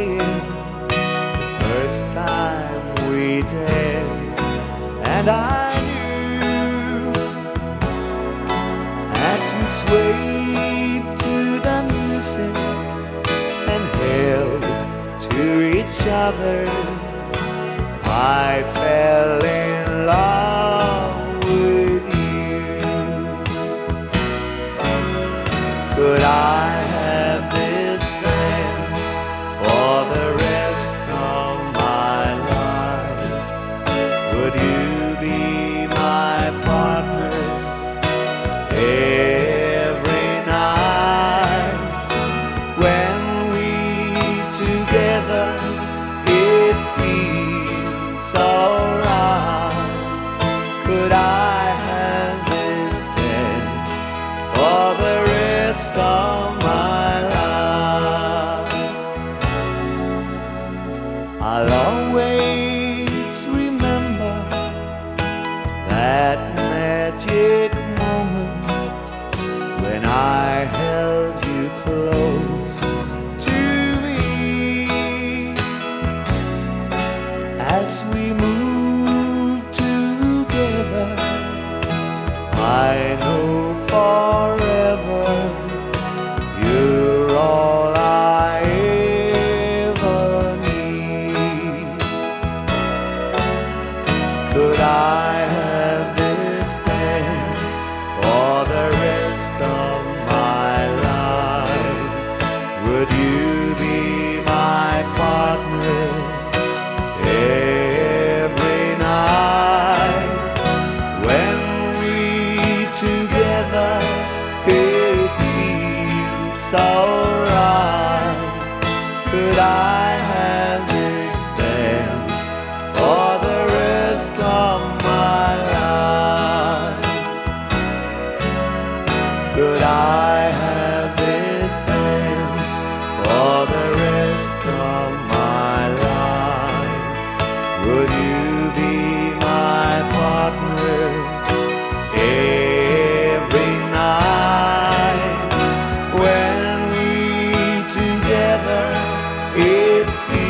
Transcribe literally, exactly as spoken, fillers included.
playing the first time we danced, and I knew as we swayed to the music and held to each other, I fell in love with you. Could I have this dance for the rest of my life? Would you be my partner every night? When we together, it feels so right. Could I have this dance for the rest of my life? I'll always remember that magic moment when I held you close to me. As we move together, I know forever you're all I ever need. Could I have this dance for the rest of my life? Would you be my partner every night? When we together, it feels so right. Could I have this dance for the rest of my life? Could I have this dance for the rest of my life? Would you be my partner every night? When we together, it feels